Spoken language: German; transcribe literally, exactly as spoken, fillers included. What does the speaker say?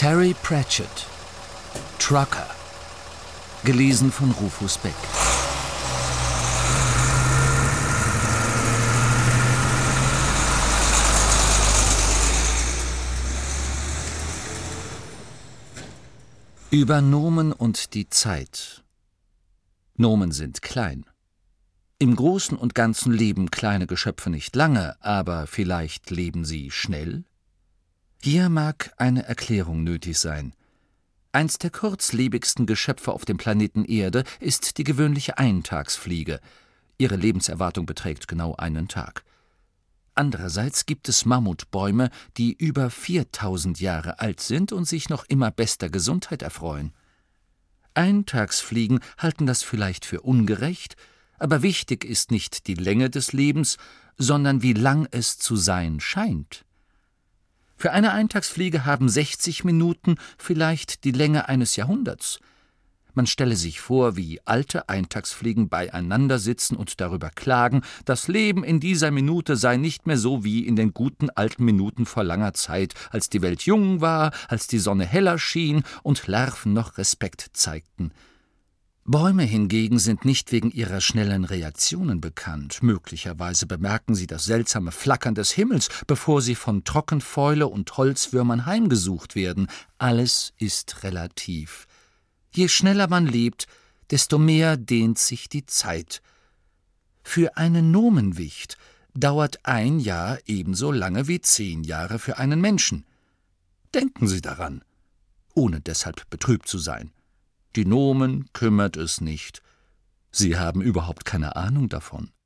Terry Pratchett, Trucker, gelesen von Rufus Beck. Über Nomen und die Zeit. Nomen sind klein. Im Großen und Ganzen leben kleine Geschöpfe nicht lange, aber vielleicht leben sie schnell? Hier mag eine Erklärung nötig sein. Eins der kurzlebigsten Geschöpfe auf dem Planeten Erde ist die gewöhnliche Eintagsfliege. Ihre Lebenserwartung beträgt genau einen Tag. Andererseits gibt es Mammutbäume, die über viertausend Jahre alt sind und sich noch immer bester Gesundheit erfreuen. Eintagsfliegen halten das vielleicht für ungerecht, aber wichtig ist nicht die Länge des Lebens, sondern wie lang es zu sein scheint. Für eine Eintagsfliege haben sechzig Minuten vielleicht die Länge eines Jahrhunderts. Man stelle sich vor, wie alte Eintagsfliegen beieinander sitzen und darüber klagen, das Leben in dieser Minute sei nicht mehr so wie in den guten alten Minuten vor langer Zeit, als die Welt jung war, als die Sonne heller schien und Larven noch Respekt zeigten. Bäume hingegen sind nicht wegen ihrer schnellen Reaktionen bekannt. Möglicherweise bemerken sie das seltsame Flackern des Himmels, bevor sie von Trockenfäule und Holzwürmern heimgesucht werden. Alles ist relativ. Je schneller man lebt, desto mehr dehnt sich die Zeit. Für einen Nomenwicht dauert ein Jahr ebenso lange wie zehn Jahre für einen Menschen. Denken Sie daran, ohne deshalb betrübt zu sein. Die Nomen kümmert es nicht. Sie haben überhaupt keine Ahnung davon.